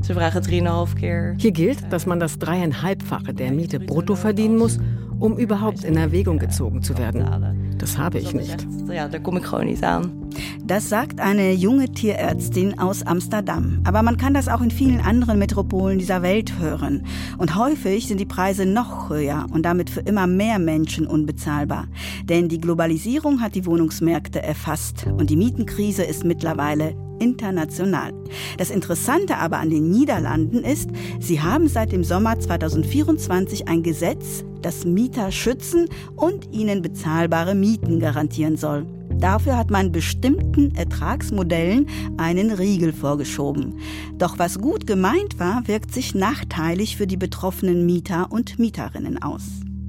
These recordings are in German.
Ze vragen 3,5 keer. Hier gilt, dass man das 3,5-fache der Miete brutto verdienen muss, um überhaupt in Erwägung gezogen zu werden. Das habe ich nicht. Ja, da komme ich gewoon niet aan. Das sagt eine junge Tierärztin aus Amsterdam. Aber man kann das auch in vielen anderen Metropolen dieser Welt hören. Und häufig sind die Preise noch höher und damit für immer mehr Menschen unbezahlbar. Denn die Globalisierung hat die Wohnungsmärkte erfasst und die Mietenkrise ist mittlerweile international. Das Interessante aber an den Niederlanden ist, sie haben seit dem Sommer 2024 ein Gesetz, das Mieter schützen und ihnen bezahlbare Mieten garantieren soll. Dafür hat man bestimmten Ertragsmodellen einen Riegel vorgeschoben. Doch was gut gemeint war, wirkt sich nachteilig für die betroffenen Mieter und Mieterinnen aus.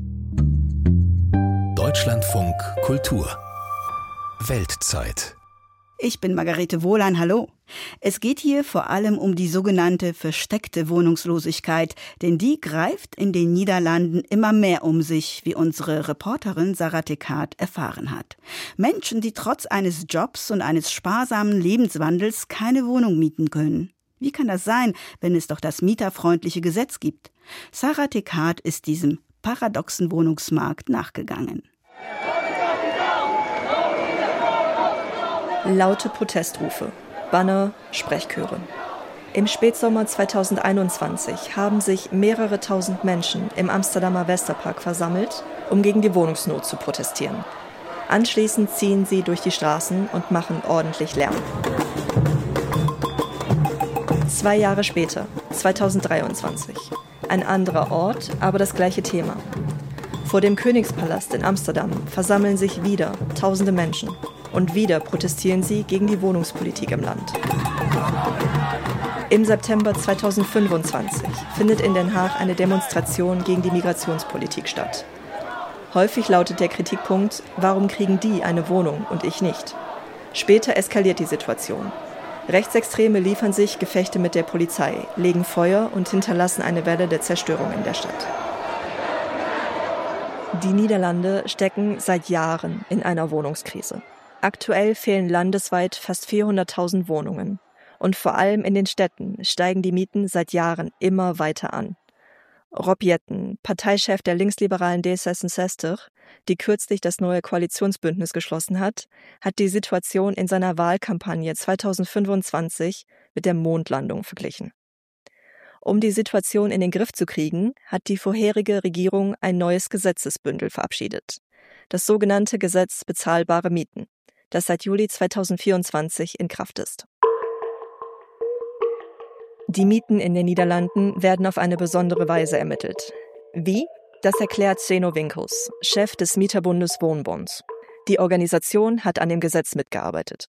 Deutschlandfunk Kultur Weltzeit. Ich bin Margarete Wohlan, hallo. Es geht hier vor allem um die sogenannte versteckte Wohnungslosigkeit, denn die greift in den Niederlanden immer mehr um sich, wie unsere Reporterin Sarah Tekkaert erfahren hat. Menschen, die trotz eines Jobs und eines sparsamen Lebenswandels keine Wohnung mieten können. Wie kann das sein, wenn es doch das mieterfreundliche Gesetz gibt? Sarah Tekkaert ist diesem paradoxen Wohnungsmarkt nachgegangen. Laute Protestrufe, Banner, Sprechchöre. Im Spätsommer 2021 haben sich mehrere tausend Menschen im Amsterdamer Westerpark versammelt, um gegen die Wohnungsnot zu protestieren. Anschließend ziehen sie durch die Straßen und machen ordentlich Lärm. 2 Jahre später, 2023. Ein anderer Ort, aber das gleiche Thema. Vor dem Königspalast in Amsterdam versammeln sich wieder tausende Menschen. Und wieder protestieren sie gegen die Wohnungspolitik im Land. Im September 2025 findet in Den Haag eine Demonstration gegen die Migrationspolitik statt. Häufig lautet der Kritikpunkt, warum kriegen die eine Wohnung und ich nicht? Später eskaliert die Situation. Rechtsextreme liefern sich Gefechte mit der Polizei, legen Feuer und hinterlassen eine Welle der Zerstörung in der Stadt. Die Niederlande stecken seit Jahren in einer Wohnungskrise. Aktuell fehlen landesweit fast 400.000 Wohnungen. Und vor allem in den Städten steigen die Mieten seit Jahren immer weiter an. Rob Jetten, Parteichef der linksliberalen D66, die kürzlich das neue Koalitionsbündnis geschlossen hat, hat die Situation in seiner Wahlkampagne 2025 mit der Mondlandung verglichen. Um die Situation in den Griff zu kriegen, hat die vorherige Regierung ein neues Gesetzesbündel verabschiedet. Das sogenannte Gesetz bezahlbare Mieten, das seit Juli 2024 in Kraft ist. Die Mieten in den Niederlanden werden auf eine besondere Weise ermittelt. Wie? Das erklärt Zeno Winkels, Chef des Mieterbundes Woonbond. Die Organisation hat an dem Gesetz mitgearbeitet.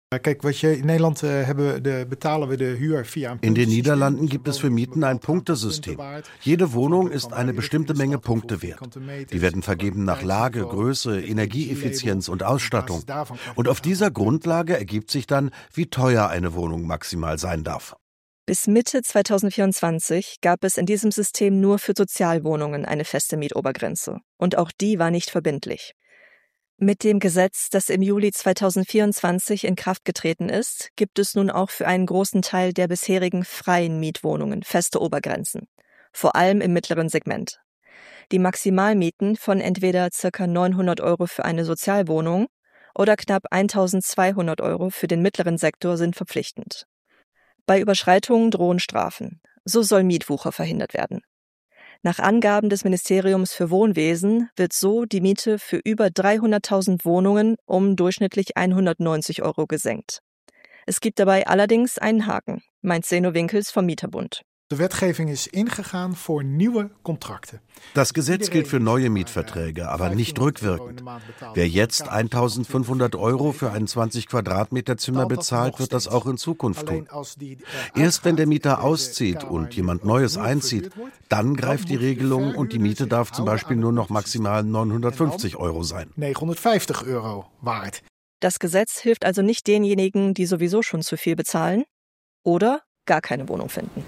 In den Niederlanden gibt es für Mieten ein Punktesystem. Jede Wohnung ist eine bestimmte Menge Punkte wert. Die werden vergeben nach Lage, Größe, Energieeffizienz und Ausstattung. Und auf dieser Grundlage ergibt sich dann, wie teuer eine Wohnung maximal sein darf. Bis Mitte 2024 gab es in diesem System nur für Sozialwohnungen eine feste Mietobergrenze. Und auch die war nicht verbindlich. Mit dem Gesetz, das im Juli 2024 in Kraft getreten ist, gibt es nun auch für einen großen Teil der bisherigen freien Mietwohnungen feste Obergrenzen, vor allem im mittleren Segment. Die Maximalmieten von entweder ca. 900 € für eine Sozialwohnung oder knapp 1.200 € für den mittleren Sektor sind verpflichtend. Bei Überschreitungen drohen Strafen. So soll Mietwucher verhindert werden. Nach Angaben des Ministeriums für Wohnwesen wird so die Miete für über 300.000 Wohnungen um durchschnittlich 190 € gesenkt. Es gibt dabei allerdings einen Haken, meint Zeno Winkels vom Mieterbund. De wetgeving is ingegaan voor nieuwe contracten. Das Gesetz gilt für neue Mietverträge, aber nicht rückwirkend. Wer jetzt 1.500 € für ein 20 Quadratmeter Zimmer bezahlt, wird das auch in Zukunft tun. Erst wenn der Mieter auszieht und jemand Neues einzieht, dann greift die Regelung und die Miete darf zum Beispiel nur noch maximal 950 € sein. 950 € waard. Das Gesetz hilft also nicht denjenigen, die sowieso schon zu viel bezahlen oder gar keine Wohnung finden.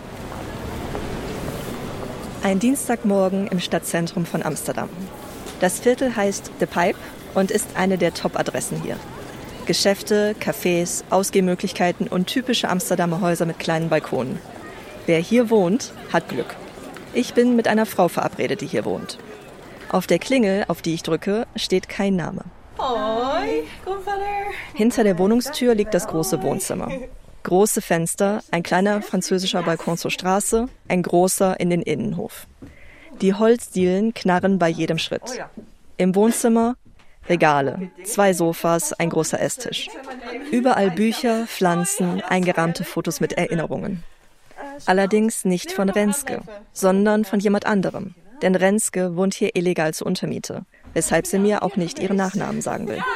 Ein Dienstagmorgen im Stadtzentrum von Amsterdam. Das Viertel heißt The Pipe und ist eine der Top-Adressen hier. Geschäfte, Cafés, Ausgehmöglichkeiten und typische Amsterdamer Häuser mit kleinen Balkonen. Wer hier wohnt, hat Glück. Ich bin mit einer Frau verabredet, die hier wohnt. Auf der Klingel, auf die ich drücke, steht kein Name. Hoi, kom verder. Hinter der Wohnungstür liegt das große Wohnzimmer. Große Fenster, ein kleiner französischer Balkon zur Straße, ein großer in den Innenhof. Die Holzdielen knarren bei jedem Schritt. Im Wohnzimmer Regale, 2 Sofas, ein großer Esstisch. Überall Bücher, Pflanzen, eingerahmte Fotos mit Erinnerungen. Allerdings nicht von Renske, sondern von jemand anderem. Denn Renske wohnt hier illegal zur Untermiete, weshalb sie mir auch nicht ihren Nachnamen sagen will.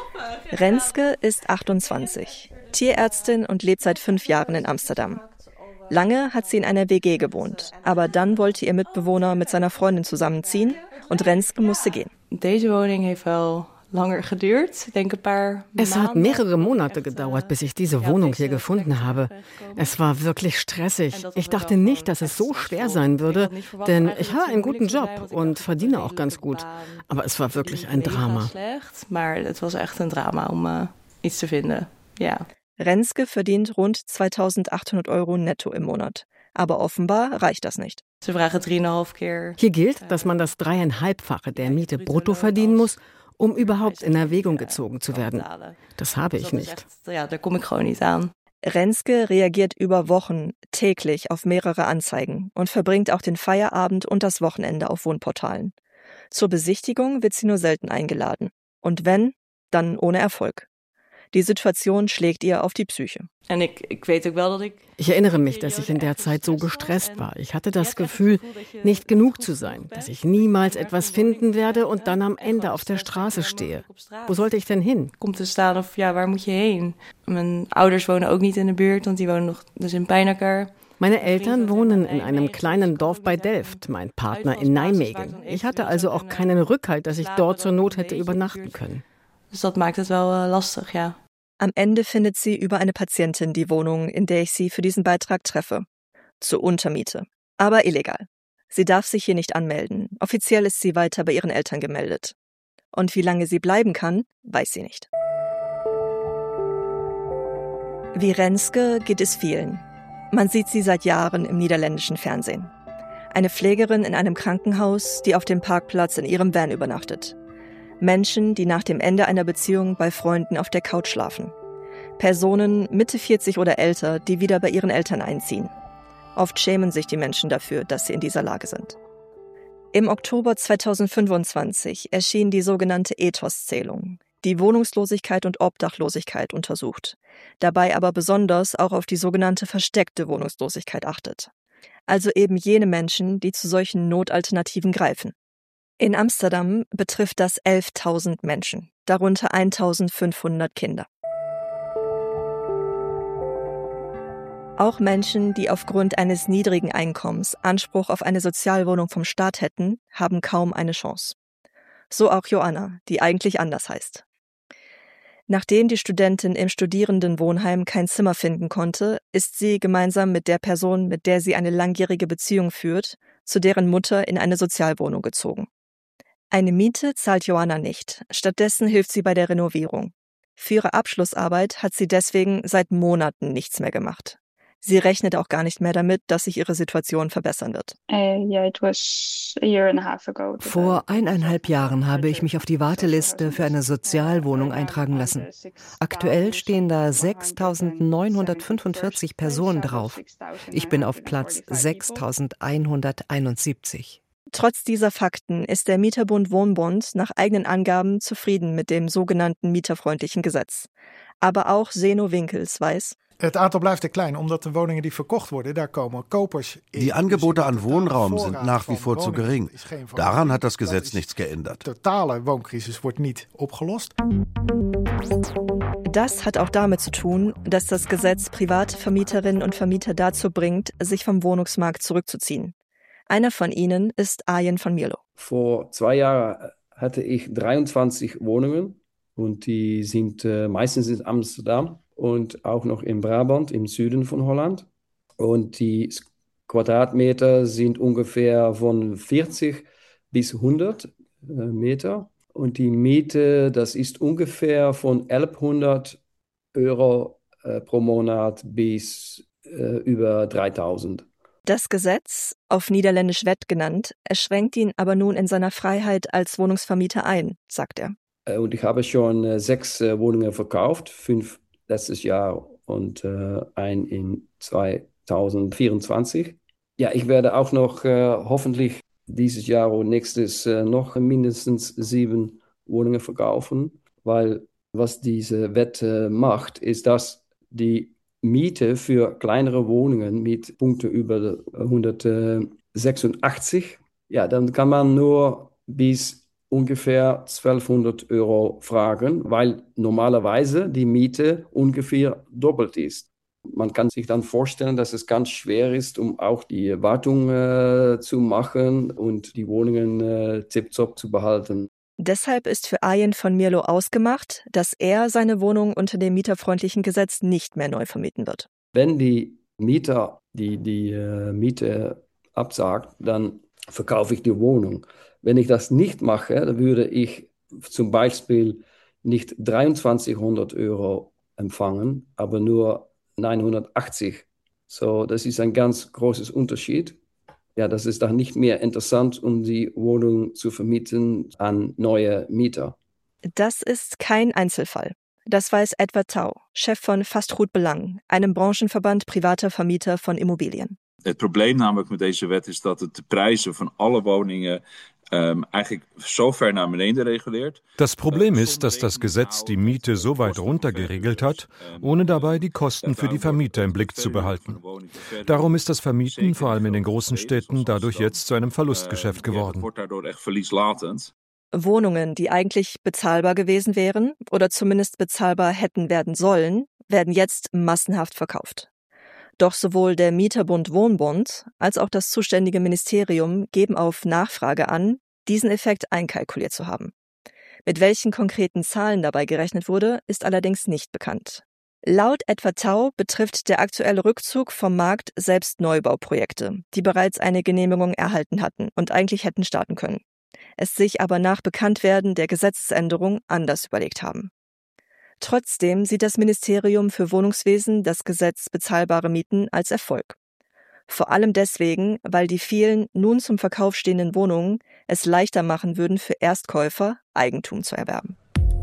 Renske ist 28, Tierärztin und lebt seit 5 Jahren in Amsterdam. Lange hat sie in einer WG gewohnt, aber dann wollte ihr Mitbewohner mit seiner Freundin zusammenziehen und Renske musste gehen. Deze woning heeft wel langer geduurd. Ik denk een paar Es hat maanden. mehrere Monate gedauert, bis ich diese Wohnung hier gefunden habe. Es war wirklich stressig. Ich dachte nicht, dass es so schwer sein würde, denn ich habe einen guten Job und verdiene auch ganz gut. Aber es war wirklich ein Drama. Slecht, maar het was echt een drama om iets te vinden. Ja. Renske verdient rund 2.800 € netto im Monat. Aber offenbar reicht das nicht. Ze vragen 3,5 keer. Hier gilt, dass man das 3,5-fache der Miete brutto verdienen muss, um überhaupt in Erwägung gezogen zu werden. Das habe ich nicht. Ja, daar kom ik gewoon niet aan. Renske reagiert über Wochen täglich auf mehrere Anzeigen und verbringt auch den Feierabend und das Wochenende auf Wohnportalen. Zur Besichtigung wird sie nur selten eingeladen. Und wenn, dann ohne Erfolg. Die Situation schlägt ihr auf die Psyche. En ik weet ook wel dat ik... Ich erinnere mich, dass ich in der Zeit so gestresst war. Ich hatte das Gefühl, nicht genug zu sein, dass ich niemals etwas finden werde und dann am Ende auf der Straße stehe. Wo sollte ich denn hin? Komt te staan of ja, waar moet je heen? Mijn ouders wonen ook niet in de buurt, want die wonen nog dus in Pijnacker. Meine Eltern wohnen in einem kleinen Dorf bei Delft, mein Partner in Nijmegen. Ich hatte also auch keinen Rückhalt, dass ich dort zur Not hätte übernachten können. Dus dat maakt het wel lastig, ja. Am Ende findet sie über eine Patientin die Wohnung, in der ich sie für diesen Beitrag treffe. Zur Untermiete. Aber illegal. Sie darf sich hier nicht anmelden. Offiziell ist sie weiter bei ihren Eltern gemeldet. Und wie lange sie bleiben kann, weiß sie nicht. Wie Renske geht es vielen. Man sieht sie seit Jahren im niederländischen Fernsehen. Eine Pflegerin in einem Krankenhaus, die auf dem Parkplatz in ihrem Van übernachtet. Menschen, die nach dem Ende einer Beziehung bei Freunden auf der Couch schlafen. Personen Mitte 40 oder älter, die wieder bei ihren Eltern einziehen. Oft schämen sich die Menschen dafür, dass sie in dieser Lage sind. Im Oktober 2025 erschien die sogenannte Ethos-Zählung, die Wohnungslosigkeit und Obdachlosigkeit untersucht, dabei aber besonders auch auf die sogenannte versteckte Wohnungslosigkeit achtet. Also eben jene Menschen, die zu solchen Notalternativen greifen. In Amsterdam betrifft das 11.000 Menschen, darunter 1.500 Kinder. Auch Menschen, die aufgrund eines niedrigen Einkommens Anspruch auf eine Sozialwohnung vom Staat hätten, haben kaum eine Chance. So auch Joanna, die eigentlich anders heißt. Nachdem die Studentin im Studierendenwohnheim kein Zimmer finden konnte, ist sie gemeinsam mit der Person, mit der sie eine langjährige Beziehung führt, zu deren Mutter in eine Sozialwohnung gezogen. Eine Miete zahlt Joanna nicht, stattdessen hilft sie bei der Renovierung. Für ihre Abschlussarbeit hat sie deswegen seit Monaten nichts mehr gemacht. Sie rechnet auch gar nicht mehr damit, dass sich ihre Situation verbessern wird. Vor 1,5 Jahren habe ich mich auf die Warteliste für eine Sozialwohnung eintragen lassen. Aktuell stehen da 6.945 Personen drauf. Ich bin auf Platz 6.171. Trotz dieser Fakten ist der Mieterbund Wohnbond nach eigenen Angaben zufrieden mit dem sogenannten mieterfreundlichen Gesetz. Aber auch Zeno Winkels weiß: Het aantal blijft klein, omdat de woningen die verkocht worden, daar komen kopers in. Die Angebote an Wohnraum sind nach wie vor zu gering. Daran hat das Gesetz nichts geändert. De totale wooncrisis wordt niet opgelost. Das hat auch damit zu tun, dass das Gesetz private Vermieterinnen und Vermieter dazu bringt, sich vom Wohnungsmarkt zurückzuziehen. Einer von ihnen ist Arjen van Mierlo. Vor 2 Jahren hatte ich 23 Wohnungen und die sind meistens in Amsterdam und auch noch in Brabant, im Süden von Holland. Und die Quadratmeter sind ungefähr von 40 bis 100 Meter. Und die Miete, das ist ungefähr von 1.100 € pro Monat bis über 3.000. Das Gesetz, auf Niederländisch Wet genannt, schränkt ihn aber nun in seiner Freiheit als Wohnungsvermieter ein, sagt er. Und ich habe schon 6 Wohnungen verkauft, 5 letztes Jahr und ein in 2024. Ja, ich werde auch noch hoffentlich dieses Jahr und nächstes noch mindestens 7 Wohnungen verkaufen, weil was diese Wette macht, ist, dass die Miete für kleinere Wohnungen mit Punkten über 186, ja, dann kann man nur bis ungefähr 1200 € fragen, weil normalerweise die Miete ungefähr doppelt ist. Man kann sich dann vorstellen, dass es ganz schwer ist, um auch die Wartung zu machen und die Wohnungen tipptopp zu behalten. Deshalb ist für Arjen von Mierlo ausgemacht, dass er seine Wohnung unter dem mieterfreundlichen Gesetz nicht mehr neu vermieten wird. Wenn die Mieter die Miete absagt, dann verkaufe ich die Wohnung. Wenn ich das nicht mache, dann würde ich zum Beispiel nicht 2300 € empfangen, aber nur 980. So, das ist ein ganz großes Unterschied. Ja, das ist dann nicht mehr interessant, um die Wohnung zu vermieten an neue Mieter. Das ist kein Einzelfall. Das weiß Edward Touw, Chef von Vastgoed Belang, einem Branchenverband privater Vermieter von Immobilien. Het probleem namelijk met deze wet is dat het de prijzen van alle woningen eigentlich so ver naar beneden reguliert. Das Problem ist, dass das Gesetz die Miete so weit runter geregelt hat, ohne dabei die Kosten für die Vermieter im Blick zu behalten. Darum ist das Vermieten, vor allem in den großen Städten, dadurch jetzt zu einem Verlustgeschäft geworden. Wohnungen, die eigentlich bezahlbar gewesen wären oder zumindest bezahlbar hätten werden sollen, werden jetzt massenhaft verkauft. Doch sowohl der Mieterbund Wohnbund als auch das zuständige Ministerium geben auf Nachfrage an, diesen Effekt einkalkuliert zu haben. Mit welchen konkreten Zahlen dabei gerechnet wurde, ist allerdings nicht bekannt. Laut Edward Touw betrifft der aktuelle Rückzug vom Markt selbst Neubauprojekte, die bereits eine Genehmigung erhalten hatten und eigentlich hätten starten können, es sich aber nach Bekanntwerden der Gesetzesänderung anders überlegt haben. Trotzdem sieht das Ministerium für Wohnungswesen das Gesetz bezahlbare Mieten als Erfolg. Vor allem deswegen, weil die vielen nun zum Verkauf stehenden Wohnungen es leichter machen würden, für Erstkäufer Eigentum zu erwerben.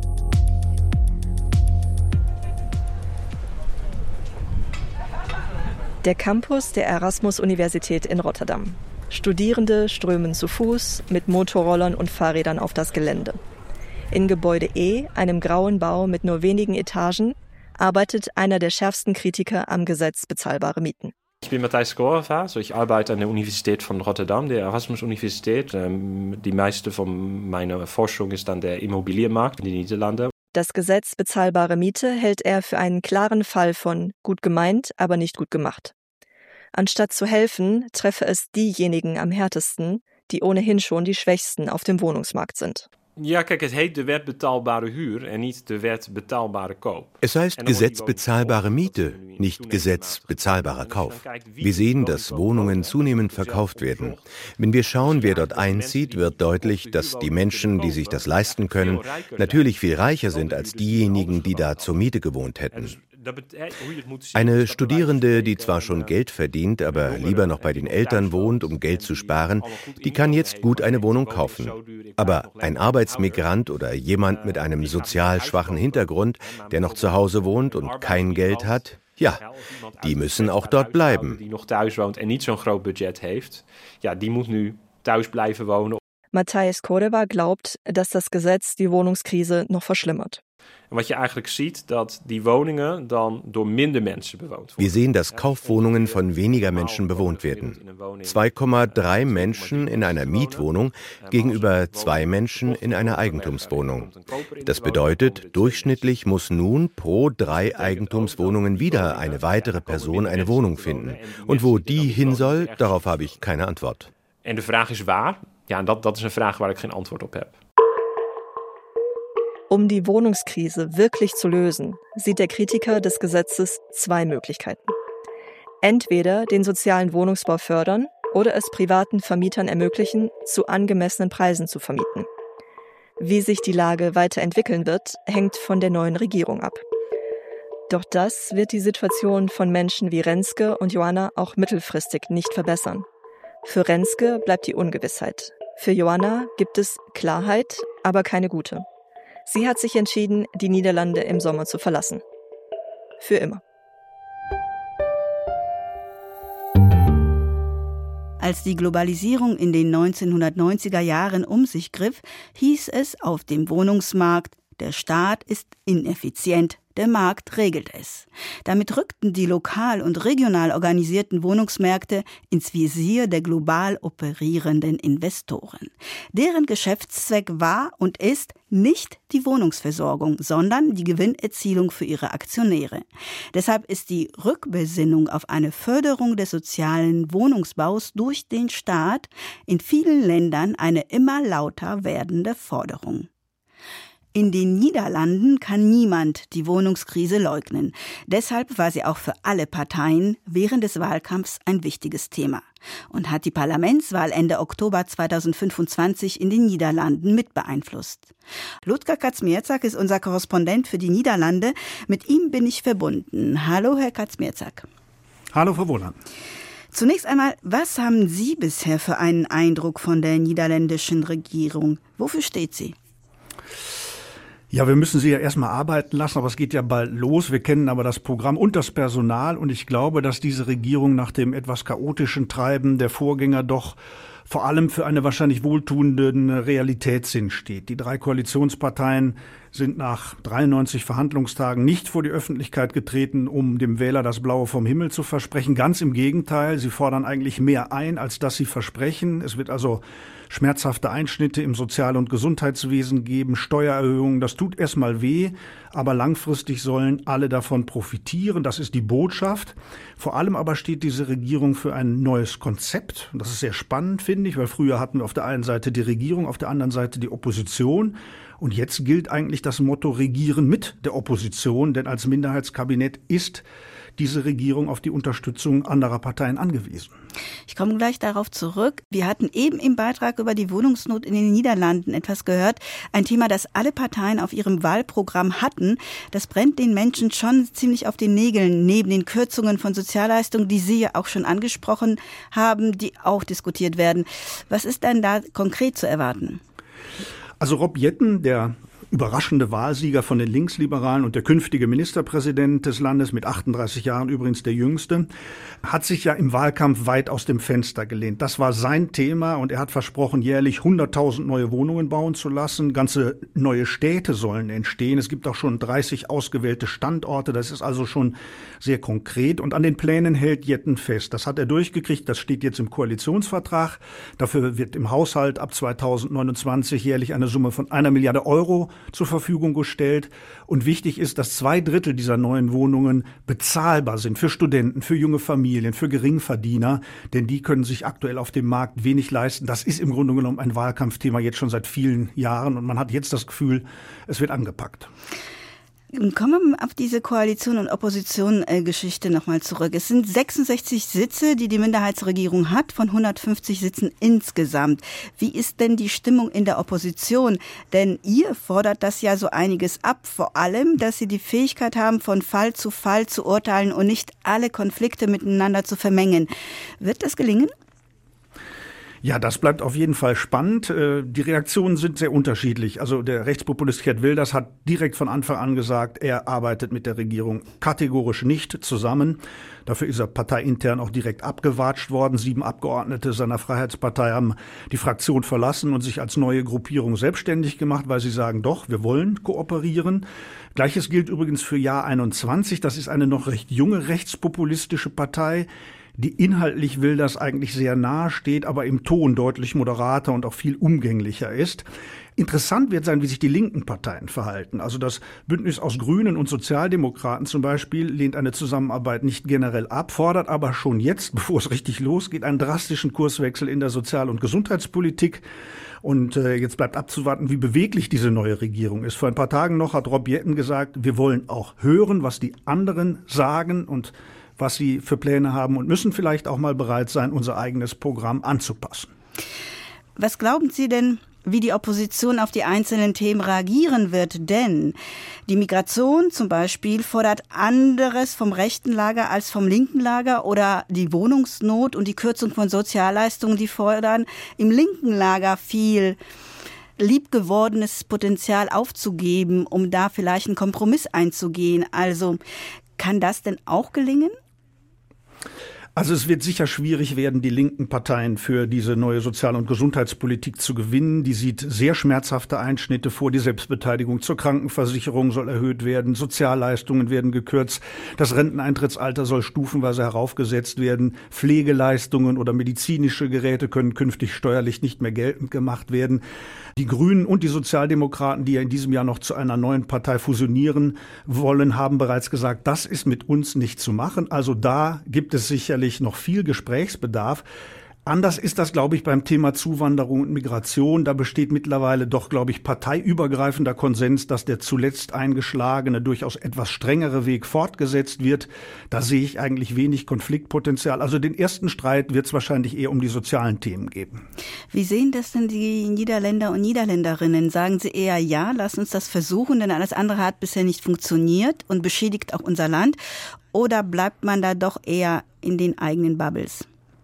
Der Campus der Erasmus-Universität in Rotterdam. Studierende strömen zu Fuß, mit Motorrollern und Fahrrädern auf das Gelände. In Gebäude E, einem grauen Bau mit nur wenigen Etagen, arbeitet einer der schärfsten Kritiker am Gesetz bezahlbare Mieten. Ich bin Matthijs Koreva, ich arbeite an der Universität von Rotterdam, der Erasmus-Universität. Die meiste von meiner Forschung ist an der Immobilienmarkt in den Niederlanden. Das Gesetz bezahlbare Miete hält er für einen klaren Fall von gut gemeint, aber nicht gut gemacht. Anstatt zu helfen, treffe es diejenigen am härtesten, die ohnehin schon die Schwächsten auf dem Wohnungsmarkt sind. Ja, kijk, het heet de wet betaalbare huur en niet de wet betaalbare koop. Es heißt Gesetz bezahlbare Miete, nicht Gesetz bezahlbarer Kauf. Wir sehen, dass Wohnungen zunehmend verkauft werden. Wenn wir schauen, wer dort einzieht, wird deutlich, dass die Menschen, die sich das leisten können, natürlich viel reicher sind als diejenigen, die da zur Miete gewohnt hätten. Eine Studierende, die zwar schon Geld verdient, aber lieber noch bei den Eltern wohnt, um Geld zu sparen, die kann jetzt gut eine Wohnung kaufen. Aber ein Arbeitsmigrant oder jemand mit einem sozial schwachen Hintergrund, der noch zu Hause wohnt und kein Geld hat, ja, die müssen auch dort bleiben. Die noch thuis woont en niet zo'n groot budget heeft, ja, die moet nu thuis blijven wonen. Matthijs Koreva glaubt, dass das Gesetz die Wohnungskrise noch verschlimmert. En wat je eigenlijk ziet, dat die woningen dan door minder mensen bewoond worden. Wir sehen, dass Kaufwohnungen von weniger Menschen bewohnt werden. 2,3 Menschen in einer Mietwohnung gegenüber 2 Menschen in einer Eigentumswohnung. Das bedeutet, durchschnittlich muss nun pro 3 Eigentumswohnungen wieder eine weitere Person eine Wohnung finden. Und wo die hin soll, darauf habe ich keine Antwort. En de vraag is waar? Ja, dat is een vraag waar ik geen antwoord op heb. Um die Wohnungskrise wirklich zu lösen, sieht der Kritiker des Gesetzes 2 Möglichkeiten. Entweder den sozialen Wohnungsbau fördern oder es privaten Vermietern ermöglichen, zu angemessenen Preisen zu vermieten. Wie sich die Lage weiterentwickeln wird, hängt von der neuen Regierung ab. Doch das wird die Situation von Menschen wie Renske und Joanna auch mittelfristig nicht verbessern. Für Renske bleibt die Ungewissheit. Für Joanna gibt es Klarheit, aber keine gute. Sie hat sich entschieden, die Niederlande im Sommer zu verlassen. Für immer. Als die Globalisierung in den 1990er Jahren um sich griff, hieß es auf dem Wohnungsmarkt, der Staat ist ineffizient, der Markt regelt es. Damit rückten die lokal und regional organisierten Wohnungsmärkte ins Visier der global operierenden Investoren. Deren Geschäftszweck war und ist nicht die Wohnungsversorgung, sondern die Gewinnerzielung für ihre Aktionäre. Deshalb ist die Rückbesinnung auf eine Förderung des sozialen Wohnungsbaus durch den Staat in vielen Ländern eine immer lauter werdende Forderung. In den Niederlanden kann niemand die Wohnungskrise leugnen. Deshalb war sie auch für alle Parteien während des Wahlkampfs ein wichtiges Thema und hat die Parlamentswahl Ende Oktober 2025 in den Niederlanden mit beeinflusst. Ludger Kazmierczak ist unser Korrespondent für die Niederlande. Mit ihm bin ich verbunden. Hallo, Herr Kazmierczak. Hallo, Frau Wohland. Zunächst einmal, was haben Sie bisher für einen Eindruck von der niederländischen Regierung? Wofür steht sie? Ja, wir müssen sie ja erstmal arbeiten lassen, aber es geht ja bald los. Wir kennen aber das Programm und das Personal und ich glaube, dass diese Regierung nach dem etwas chaotischen Treiben der Vorgänger doch vor allem für eine wahrscheinlich wohltuende Realitätssinn steht. Die 3 Koalitionsparteien sind nach 93 Verhandlungstagen nicht vor die Öffentlichkeit getreten, um dem Wähler das Blaue vom Himmel zu versprechen. Ganz im Gegenteil, sie fordern eigentlich mehr ein, als dass sie versprechen. Es wird also schmerzhafte Einschnitte im Sozial- und Gesundheitswesen geben, Steuererhöhungen. Das tut erstmal weh, aber langfristig sollen alle davon profitieren. Das ist die Botschaft. Vor allem aber steht diese Regierung für ein neues Konzept. Das ist sehr spannend, finde ich, weil früher hatten wir auf der einen Seite die Regierung, auf der anderen Seite die Opposition. Und jetzt gilt eigentlich das Motto Regieren mit der Opposition, denn als Minderheitskabinett ist diese Regierung auf die Unterstützung anderer Parteien angewiesen. Ich komme gleich darauf zurück. Wir hatten eben im Beitrag über die Wohnungsnot in den Niederlanden etwas gehört. Ein Thema, das alle Parteien auf ihrem Wahlprogramm hatten. Das brennt den Menschen schon ziemlich auf den Nägeln, neben den Kürzungen von Sozialleistungen, die Sie ja auch schon angesprochen haben, die auch diskutiert werden. Was ist denn da konkret zu erwarten? Also Rob Jetten, der überraschende Wahlsieger von den Linksliberalen und der künftige Ministerpräsident des Landes, mit 38 Jahren übrigens der jüngste, hat sich ja im Wahlkampf weit aus dem Fenster gelehnt. Das war sein Thema und er hat versprochen, jährlich 100.000 neue Wohnungen bauen zu lassen. Ganze neue Städte sollen entstehen. Es gibt auch schon 30 ausgewählte Standorte. Das ist also schon sehr konkret und an den Plänen hält Jetten fest. Das hat er durchgekriegt. Das steht jetzt im Koalitionsvertrag. Dafür wird im Haushalt ab 2029 jährlich eine Summe von 1 Milliarde Euro zur Verfügung gestellt. Und wichtig ist, dass 2/3 dieser neuen Wohnungen bezahlbar sind für Studenten, für junge Familien, für Geringverdiener, denn die können sich aktuell auf dem Markt wenig leisten. Das ist im Grunde genommen ein Wahlkampfthema jetzt schon seit vielen Jahren und man hat jetzt das Gefühl, es wird angepackt. Kommen wir auf diese Koalition- und Opposition-Geschichte nochmal zurück. Es sind 66 Sitze, die die Minderheitsregierung hat, von 150 Sitzen insgesamt. Wie ist denn die Stimmung in der Opposition? Denn ihr fordert das ja so einiges ab, vor allem, dass sie die Fähigkeit haben, von Fall zu urteilen und nicht alle Konflikte miteinander zu vermengen. Wird das gelingen? Ja, das bleibt auf jeden Fall spannend. Die Reaktionen sind sehr unterschiedlich. Also der Rechtspopulist Geert Wilders hat direkt von Anfang an gesagt, er arbeitet mit der Regierung kategorisch nicht zusammen. Dafür ist er parteiintern auch direkt abgewatscht worden. 7 Abgeordnete seiner Freiheitspartei haben die Fraktion verlassen und sich als neue Gruppierung selbstständig gemacht, weil sie sagen, doch, wir wollen kooperieren. Gleiches gilt übrigens für Jahr 21. Das ist eine noch recht junge rechtspopulistische Partei, die inhaltlich Wilders eigentlich sehr nahe steht, aber im Ton deutlich moderater und auch viel umgänglicher ist. Interessant wird sein, wie sich die linken Parteien verhalten. Also das Bündnis aus Grünen und Sozialdemokraten zum Beispiel lehnt eine Zusammenarbeit nicht generell ab, fordert aber schon jetzt, bevor es richtig losgeht, einen drastischen Kurswechsel in der Sozial- und Gesundheitspolitik. Und jetzt bleibt abzuwarten, wie beweglich diese neue Regierung ist. Vor ein paar Tagen noch hat Rob Jetten gesagt, wir wollen auch hören, was die anderen sagen und was sie für Pläne haben und müssen vielleicht auch mal bereit sein, unser eigenes Programm anzupassen. Was glauben Sie denn, wie die Opposition auf die einzelnen Themen reagieren wird. Denn die Migration zum Beispiel fordert anderes vom rechten Lager als vom linken Lager, oder die Wohnungsnot und die Kürzung von Sozialleistungen, die fordern im linken Lager viel liebgewordenes Potenzial aufzugeben, um da vielleicht einen Kompromiss einzugehen. Also kann das denn auch gelingen? Also es wird sicher schwierig werden, die linken Parteien für diese neue Sozial- und Gesundheitspolitik zu gewinnen. Die sieht sehr schmerzhafte Einschnitte vor. Die Selbstbeteiligung zur Krankenversicherung soll erhöht werden. Sozialleistungen werden gekürzt. Das Renteneintrittsalter soll stufenweise heraufgesetzt werden. Pflegeleistungen oder medizinische Geräte können künftig steuerlich nicht mehr geltend gemacht werden. Die Grünen und die Sozialdemokraten, die ja in diesem Jahr noch zu einer neuen Partei fusionieren wollen, haben bereits gesagt, das ist mit uns nicht zu machen. Also da gibt es sicherlich noch viel Gesprächsbedarf. Anders ist das, glaube ich, beim Thema Zuwanderung und Migration. Da besteht mittlerweile doch, glaube ich, parteiübergreifender Konsens, dass der zuletzt eingeschlagene, durchaus etwas strengere Weg fortgesetzt wird. Da sehe ich eigentlich wenig Konfliktpotenzial. Also den ersten Streit wird es wahrscheinlich eher um die sozialen Themen geben. Wie sehen das denn die Niederländer und Niederländerinnen? Sagen sie eher, ja, lass uns das versuchen, denn alles andere hat bisher nicht funktioniert und beschädigt auch unser Land? Oder bleibt man da doch eher in den eigenen Bubbles?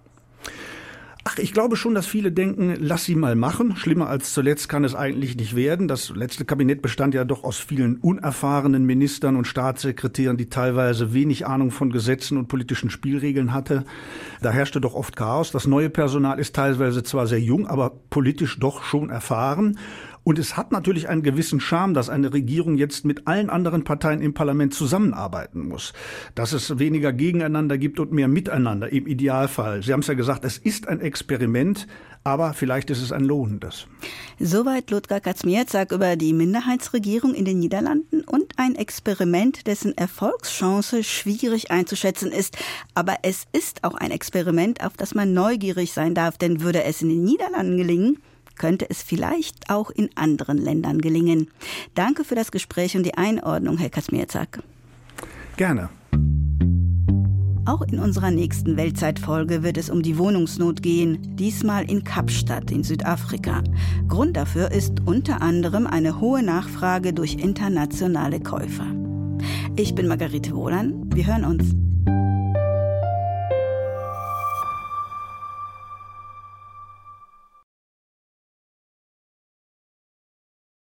Ach, ich glaube schon, dass viele denken, lass sie mal machen. Schlimmer als zuletzt kann es eigentlich nicht werden. Das letzte Kabinett bestand ja doch aus vielen unerfahrenen Ministern und Staatssekretären, die teilweise wenig Ahnung von Gesetzen und politischen Spielregeln hatte. Da herrschte doch oft Chaos. Das neue Personal ist teilweise zwar sehr jung, aber politisch doch schon erfahren. Und es hat natürlich einen gewissen Charme, dass eine Regierung jetzt mit allen anderen Parteien im Parlament zusammenarbeiten muss. Dass es weniger gegeneinander gibt und mehr miteinander im Idealfall. Sie haben es ja gesagt, es ist ein Experiment, aber vielleicht ist es ein lohnendes. Soweit Ludger Kazmierczak über die Minderheitsregierung in den Niederlanden und ein Experiment, dessen Erfolgschance schwierig einzuschätzen ist. Aber es ist auch ein Experiment, auf das man neugierig sein darf, denn würde es in den Niederlanden gelingen, könnte es vielleicht auch in anderen Ländern gelingen. Danke für das Gespräch und die Einordnung, Herr Kazmierczak. Gerne. Auch in unserer nächsten Weltzeitfolge wird es um die Wohnungsnot gehen, diesmal in Kapstadt in Südafrika. Grund dafür ist unter anderem eine hohe Nachfrage durch internationale Käufer. Ich bin Margarete Wohlan, wir hören uns.